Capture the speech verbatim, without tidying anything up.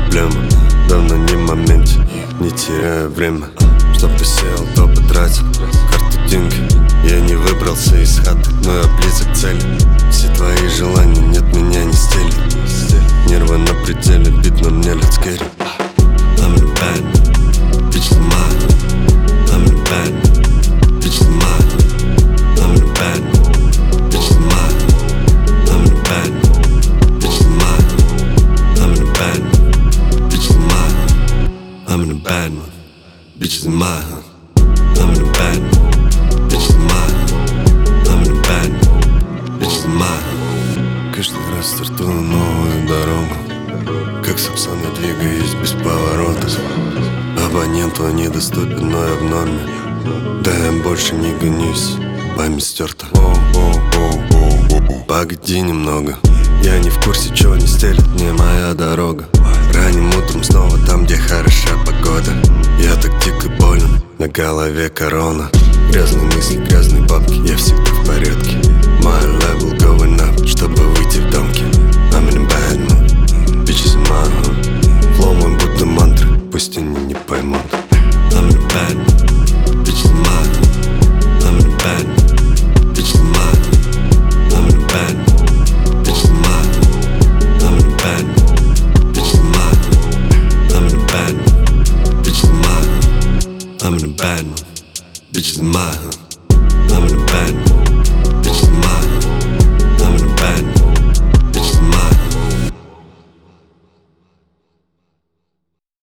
проблема. Давно не в моменте, не теряю время. Что посеял, то потратил. Карты, деньги, я не выбрался из хаты, но я близок к цели. Все твои желания, нет, меня не стелит. Нервы на пределе, бит на мне, let's get it. I'm the bad bitch is mine. I'm the bad bitch is mine. I'm the bad bitch is mine. I'm the bad bitch is mine. I'm the bad bitch is mine. I'm the bad bitch is mine. I'm the bad bitch is mine. I'm the bad bitch is mine. Каждый раз стартую новую дорогу, как Сапсана, двигаюсь без поворотов. Абонент твой недоступен, но я в норме. Да я больше не гонюсь, память стерта. Погоди немного, я не в курсе, чего не стелит мне моя дорога. Ранним утром снова там, где хороша погода. Я так дико болен, на голове корона. Грязные мысли, грязные бабки, я всегда в порядке. My level going up, чтобы выйти в дамки. I'm in a bad mood, bitches in my hood. Flow мой будто мантры, пусть они не поймут. I'm the bad bitch is mine. I'm the bad bitch is mine. I'm the bad bitch is mine. I'm the bad bitch is mine. I'm the bad bitch is mine. I'm the bad bitch is mine.